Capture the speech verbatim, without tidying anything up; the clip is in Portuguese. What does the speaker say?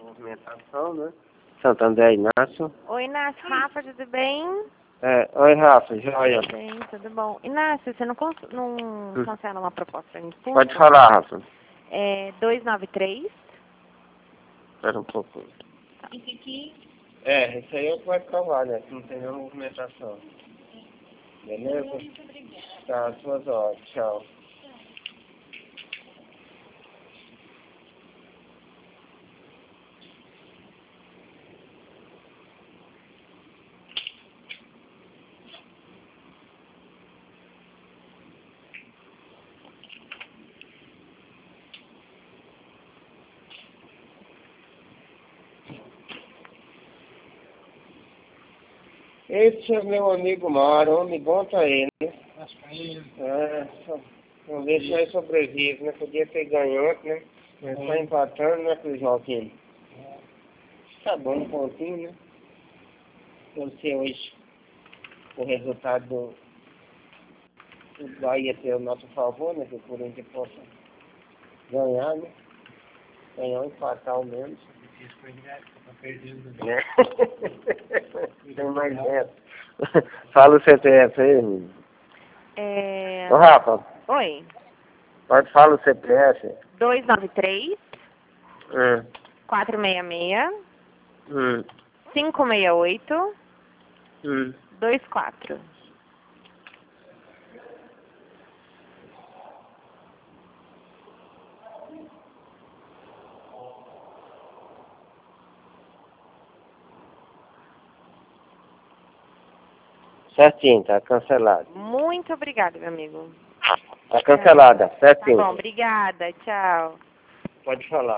movimentação, né? Santo André Inácio. Oi, Inácio. Rafa, tudo bem? É, oi, Rafa, joia. Tudo bem, tudo bom. Inácio, você não, cons não Hum. cancela uma proposta em fundo? Pode falar, Rafa. É dois nove três. Espera um pouco. Esse aqui? É, esse aí é o que vai provar, né? Que não tem nenhuma movimentação. Beleza? Muito obrigada. Tá, suas horas. Tchau. Esse é meu amigo Mário, homem bom tá ele, né? Acho que é, só, vamos ver se nós sobrevive, né? Podia ter ganhoto, né? Mas tá empatando, né, pro Joaquim? Tá bom no pontinho, né? Não sei hoje o resultado do, do Bahia ter o nosso favor, né? Que o Corinthians possa ganhar, né? Ganhar ou empatar ao menos. É. Tem mais essa. Fala o C P F aí, menino. É... Ô, Rafa. Oi. Pode falar o C P F? dois nove três. Hum. quatro seis seis. Hum. cinco seis oito. Hum. dois quatro. Certinho, tá cancelado. Muito obrigada, meu amigo. Tá cancelada, certinho. Tá bom, obrigada. Tchau. Pode falar.